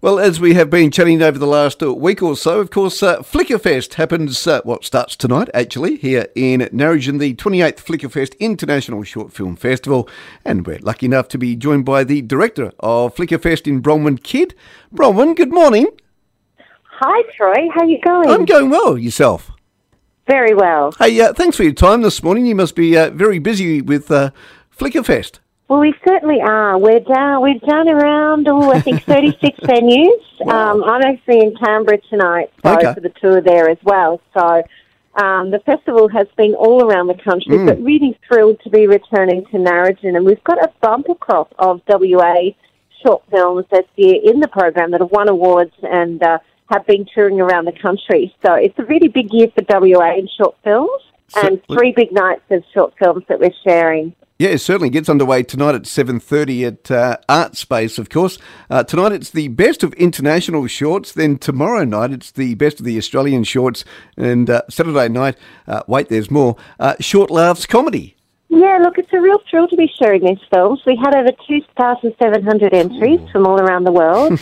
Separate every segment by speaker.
Speaker 1: Well, as we have been chatting over the last week or so, of course, Flickerfest happens, starts tonight, actually, here in Narrogin, the 28th Flickerfest International Short Film Festival. And we're lucky enough to be joined by the director of Flickerfest in Bronwyn, Kid. Bronwyn, good morning.
Speaker 2: Hi, Troy. How you going?
Speaker 1: I'm going well. Yourself?
Speaker 2: Very well.
Speaker 1: Hey, thanks for your time this morning. You must be very busy with Flickerfest.
Speaker 2: Well, we certainly are. We've done around, I think 36 venues.
Speaker 1: Wow.
Speaker 2: I'm actually in Canberra tonight, so
Speaker 1: Okay.
Speaker 2: for the tour there as well. So the festival has been all around the country, but really thrilled to be returning to Narrogin. And we've got a bumper crop of WA short films this year in the program that have won awards and have been touring around the country. So it's a really big year for WA in short films, and 3 big nights of short films that we're sharing.
Speaker 1: Yeah, it certainly gets underway tonight at 7:30 at Art Space, of course. Tonight it's the best of international shorts. Then tomorrow night it's the best of the Australian shorts. And Saturday night, wait, there's more, Short Laughs Comedy.
Speaker 2: Yeah, look, it's a real thrill to be sharing these films. We had over 2,700 entries from all around the world,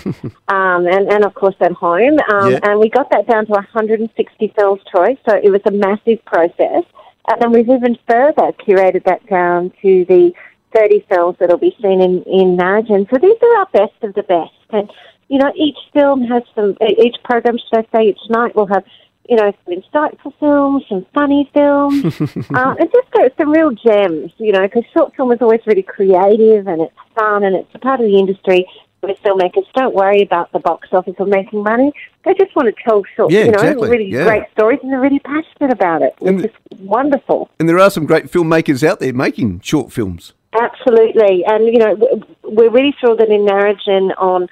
Speaker 2: and of course at home. And we got that down to 160 films, Troy, so it was a massive process. And then we've even further curated that down to the 30 films that will be seen in Narrogin. So these are our best of the best. And, you know, each film has each program, should I say, each night will have, you know, some insightful films, some funny films, and just some real gems, you know, because short film is always really creative and it's fun and it's a part of the industry where filmmakers don't worry about the box office or making money. They just want to tell short, really great stories, and they're really passionate about it. It's just wonderful.
Speaker 1: And there are some great filmmakers out there making short films. Absolutely.
Speaker 2: And, you know, we're really thrilled that in Narrogin on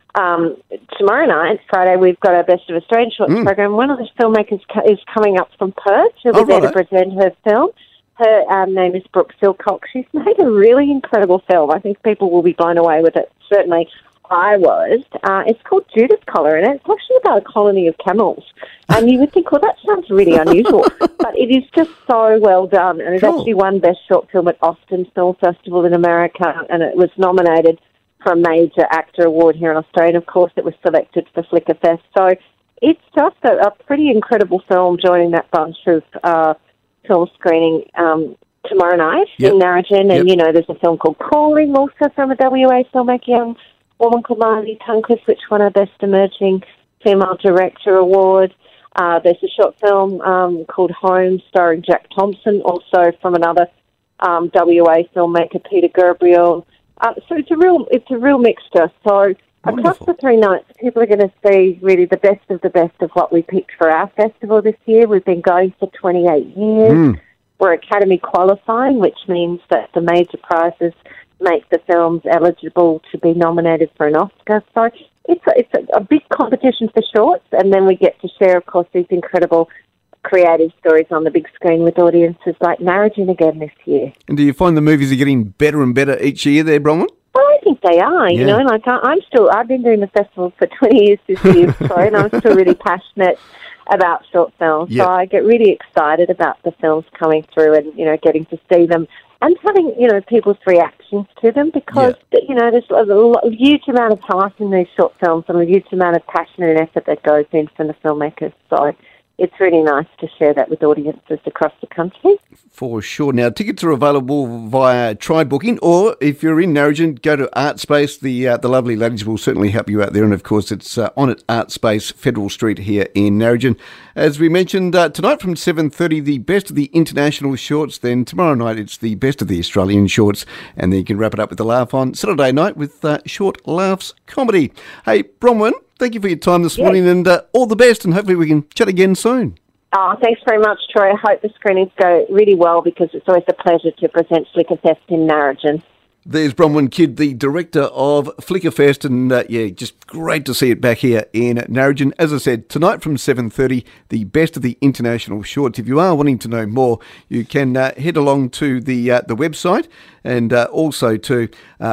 Speaker 2: tomorrow night, Friday, we've got our Best of Australian Shorts program. One of the filmmakers is coming up from Perth. She'll be there to present her film. Her name is Brooke Silcock. She's made a really incredible film. I think people will be blown away with it. Certainly I was. It's called Judas Collar, and it's actually about a colony of camels. And you would think, well, that sounds really unusual. But it is just so well done. And it actually won Best Short Film at Austin Film Festival in America, and it was nominated for a major actor award here in Australia. And, of course, it was selected for Flickerfest. So it's just a pretty incredible film joining that bunch of film screening tomorrow night in Narrogin. And, you know, there's a film called Calling, also from a WA filmmaker, young woman called Marley Tunquist, which won our Best Emerging Female Director Award. There's a short film called Home, starring Jack Thompson, also from another WA filmmaker, Peter Gabriel. So it's a real mixture. So across the 3 nights, people are going to see really the best of what we picked for our festival this year. We've been going for 28 years. We're Academy qualifying, which means that the major prizes make the films eligible to be nominated for an Oscar. So it's a big competition for shorts, and then we get to share, of course, these incredible creative stories on the big screen with audiences like Narrogin again this year.
Speaker 1: And do you find the movies are getting better and better each year there, Bronwyn?
Speaker 2: Well, I think they are, you know, like I've been doing the festival for 20 years this year, sorry, and I'm still really passionate about short films. So I get really excited about the films coming through and, you know, getting to see them and having, you know, people's reactions to them because, you know, there's a huge amount of heart in these short films and a huge amount of passion and effort that goes in from the filmmakers. So it's really nice to share that with audiences across the country.
Speaker 1: For sure. Now, tickets are available via Try Booking, or if you're in Narrogin, go to Art Space. The lovely ladies will certainly help you out there. And, of course, it's on at Art Space, Federal Street here in Narrogin. As we mentioned, tonight from 7:30, the best of the international shorts. Then tomorrow night, it's the best of the Australian shorts. And then you can wrap it up with a laugh on Saturday night with Short Laughs Comedy. Hey, Bronwyn, thank you for your time this morning, and all the best, and hopefully we can chat again soon.
Speaker 2: Oh, thanks very much, Troy. I hope the screenings go really well because it's always a pleasure to present Flickerfest in Narrogin.
Speaker 1: There's Bronwyn Kidd, the director of Flickerfest, and just great to see it back here in Narrogin. As I said, tonight from 7:30, the best of the international shorts. If you are wanting to know more, you can head along to the website, and also to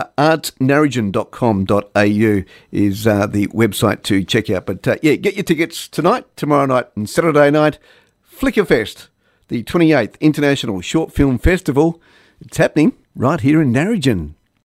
Speaker 1: artnarrogin.com.au is the website to check out. But get your tickets tonight, tomorrow night, and Saturday night. Flickerfest, the 28th International Short Film Festival. It's happening right here in Narrogin.